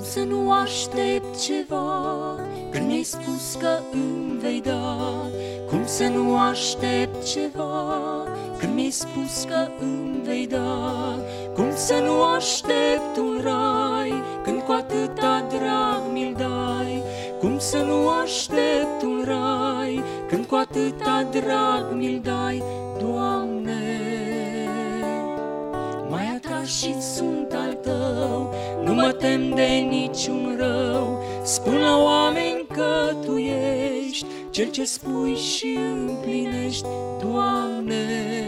să nu aștept ceva când mi-ai spus că îmi vei da? Cum să nu aștept ceva când mi-ai spus că îmi vei da? Cum să nu aștept un rai când cu atâta drag mi-l dai? Cum să nu aștept un rai când cu atâta drag mi-l dai, Doamne? Mai atras și sunt al Tău, nu mă tem de niciun rău. Spun la oameni că Tu ești Cel ce spui și împlinești, Doamne.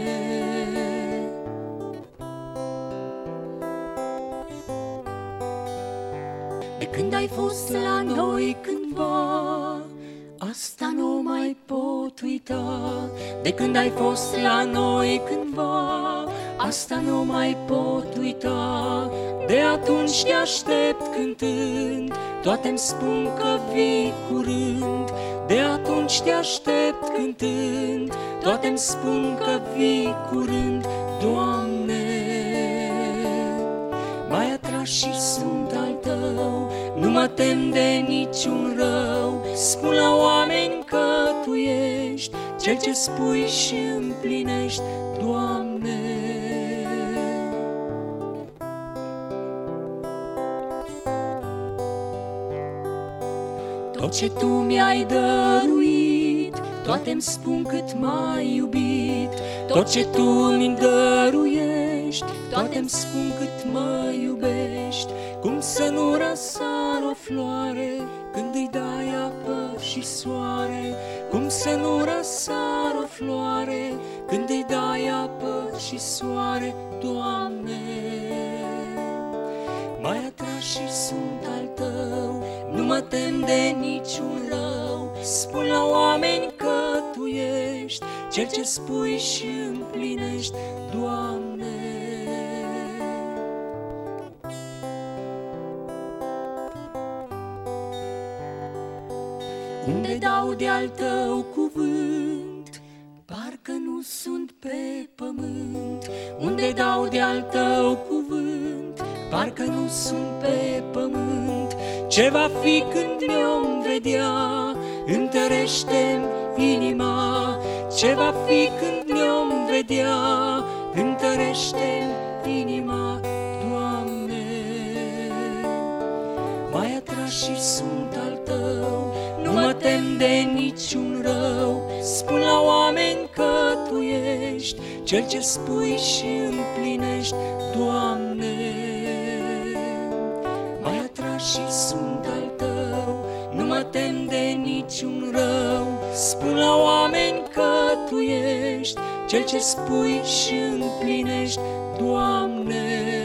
De când ai fost la noi cândva, asta nu mai pot uita. De când ai fost la noi cândva, asta nu mai pot uita. De atunci te aștept cântând, toate-mi spun că vii curând. De atunci te aștept cântând, toate-mi spun că vii curând, Doamne. M-ai atras și sunt al Tău, nu mă tem de niciun rău. Spun la oameni că Tu ești Cel ce spui și împlinești, Doamne. Tot ce Tu mi-ai dăruit, toate-mi spun cât m-ai iubit. Tot ce Tu mi dăruiești, toate-mi spun cât mă iubești. Cum să nu răsar o floare când îi dai apă și soare? Cum să nu răsar o floare când îi dai apă și soare, Doamne? M-ai atras și sunt al Tău, nu mă tem de niciun rău. Spun la oameni că Tu ești Cel ce spui și împlinești, Doamne. Unde dau de-al Tău cuvânt, parcă nu sunt pe pământ. Unde dau de-al Tău cuvânt, parcă nu sunt pe pământ. Ce va fi când mi-om vedea, întărește-mi inima. Ce va fi când mi-om vedea, întărește-mi inima, Doamne. M-ai atras și sunt al Tău, nu mă tem de niciun rău. Spun la oameni că Tu ești Cel ce spui și împlinești, Doamne. M-ai atras și sunt al Tău, nu mă tem de niciun rău. Spun la oameni că Tu ești Cel ce spui și împlinești, Doamne.